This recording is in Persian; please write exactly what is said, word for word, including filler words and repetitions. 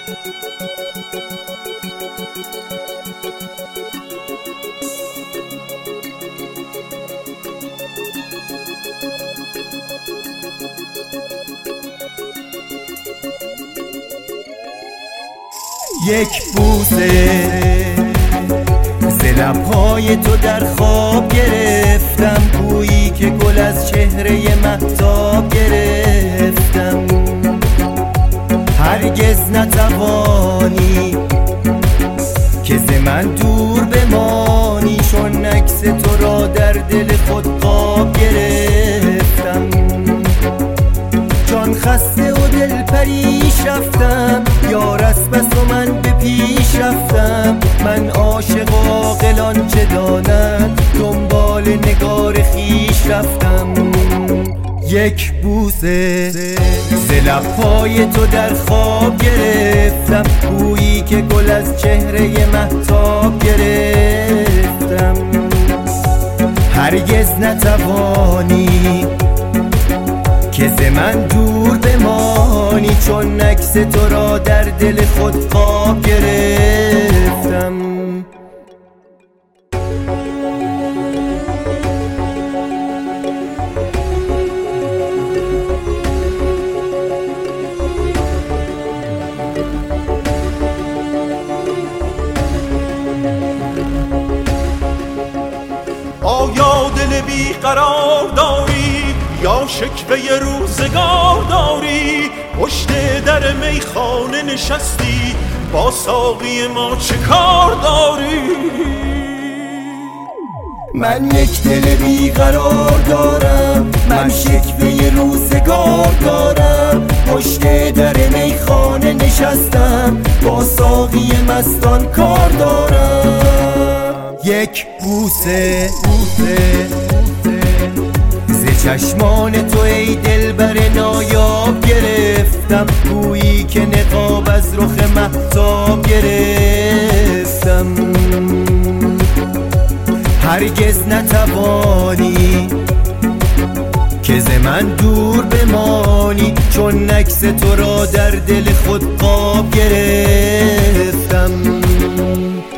یک بوسه ز لب‌های تو در خواب گرفتم، گویی که گل از چهره مهتاب گرفتم. هرگز نتوانی که ز من دور بمانی، چون عکس تو را در دل خود قاب گرفتم. جان خسته و دل پریش رفتم، یار است بس و من به پیش رفتم. من عاشق و عاقل آنچه دانند، دنبال نگار خیش رفتم. یک بوسه ز لب‌های تو در خواب گرفتم، گویی که گل از چهره مهتاب گرفتم. هرگز نتوانی که ز من دور بمانی، چون عکس تو را در دل خود خواب گرفتم. آیا دل بیقرار داری یا شکوه روزگار داری؟ پشت در میخانه نشستی، با ساقی ما چه کار داری؟ من یک دل بیقرار دارم، من شکوه روزگار دارم. پشت در میخانه نشستم، با ساقی مستان کار دارم. یک بوسه ز چشمان تو ای دلبر نایاب گرفتم، گویی که نقاب از رخ مهتاب گرفتم. هرگز نتوانی که ز من دور بمانی، چون عکس تو را در دل خود قاب گرفتم.